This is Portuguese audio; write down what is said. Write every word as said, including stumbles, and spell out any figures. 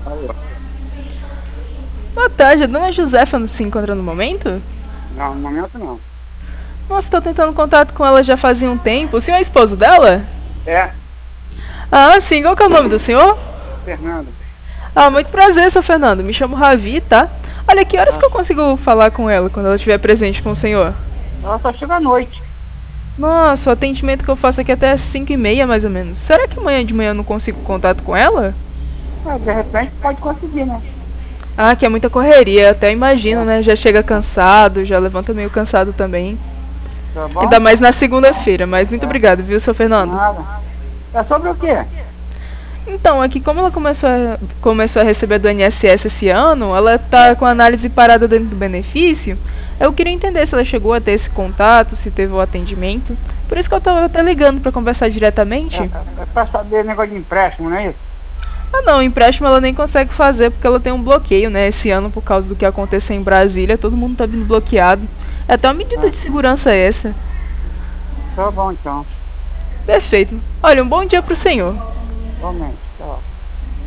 Alô? Boa tarde, a dona Josefa não se encontra no momento? Não, no momento não. Nossa, tô tentando contato com ela já fazia um tempo. O senhor é esposo dela? É, Ah, sim, qual que é o nome do senhor? Fernando. Ah, muito prazer, seu Fernando. Me chamo Ravi, tá? Olha, que horas Ah, que eu consigo falar com ela quando ela estiver presente com o senhor? ela só chega à noite. Nossa, o atendimento que eu faço aqui é até cinco e meia, mais ou menos. Será que amanhã de manhã eu não consigo contato com ela? Ah, de repente pode conseguir, né? Ah, que é muita correria, até imagino, É, né? Já chega cansado, já levanta meio cansado também. tá Ainda bom? mais na segunda-feira, mas muito É, obrigado, viu, seu Fernando? nada. É sobre o quê? Então, aqui como ela começou a, começou a receber do I N S S esse ano, ela tá É, com a análise parada dentro do benefício. Eu queria entender se ela chegou a ter esse contato, se teve o atendimento. Por isso que eu tava até ligando pra conversar é, diretamente. é, é pra saber negócio de empréstimo, não é isso? Ah não, empréstimo ela nem consegue fazer porque ela tem um bloqueio, né? Esse ano por causa do que aconteceu em Brasília, todo mundo tá vindo bloqueado. É até uma medida Ah, de segurança essa. tá bom então. Perfeito. Olha, um bom dia pro senhor. Igualmente. Tchau.